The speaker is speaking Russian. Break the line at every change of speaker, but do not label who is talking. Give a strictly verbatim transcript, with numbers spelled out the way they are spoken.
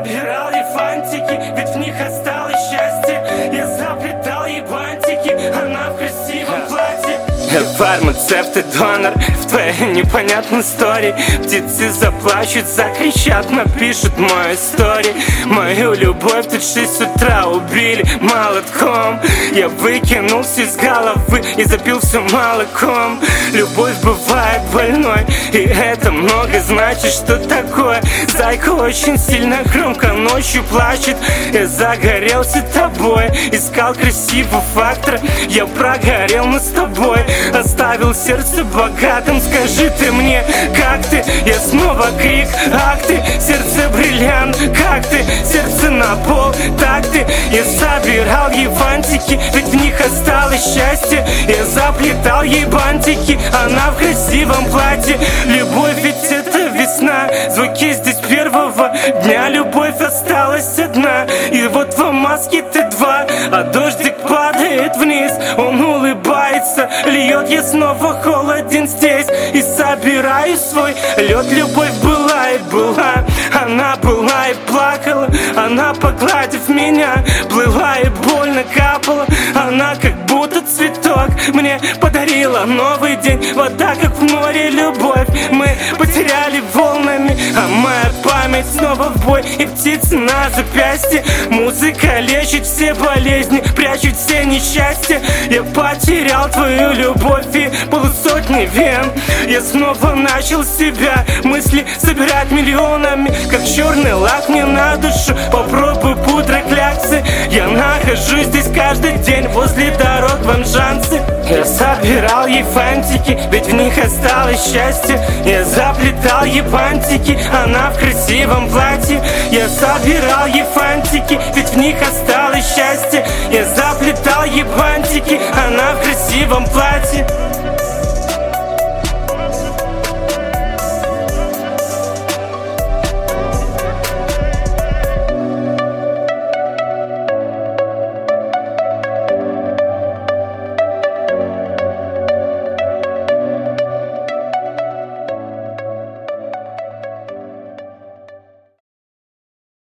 собирал ей фантики, ведь в них осталось счастье. Я заплетал ей бантики, она в красивом платье. Фармацевт и донор в твоей непонятной истории. Птицы заплачут, закричат, напишут мою историю. Мою любовь тут шесть утра убили молотком. Я выкинулся из головы и запил все молоком. Любовь бывает больной, и это много значит. Что такое? Зайка очень сильно громко ночью плачет. Я загорелся тобой, искал красивого фактора. Я прогорел, но с тобой оставил сердце богатым. Скажи ты мне, как ты? Я снова крик, ах ты, сердце бриллиант, как ты? Сердце на пол, так ты. Я собирал ей фантики, ведь в них осталось счастье. Я заплетал ей бантики, она в красивом платье. Любовь ведь это весна, звуки здесь первого дня. Любовь осталась одна, и вот в маске ты два. А дождик падает вниз, он улыбается, льет. Я снова холоден здесь и собираю свой лед. Любовь была и была, она была и плакала. Она, погладив меня, плыла и больно капала. Она как будто цветок мне подарила новый день. Вода как в море, любовь мы потеряли волнами, а моя память снова в бой. И птицы на запястье, музыка лечит все болезни, прячет все несчастья. Я потерял твою любовь и полусотни вен. Я снова начал себя, мысли собирать миллионами, как черный лак мне на душу. Попробуй пудра кляксы. Я нахожусь здесь каждый день возле дорог Ванжанцы. Я собирал ей фантики, ведь в них осталось счастье. Я заплетал ей бантики, она в красивом платье. Я собирал ей фантики, ведь в них осталось счастье. Я заплетал ей бантики, она в красивом платье.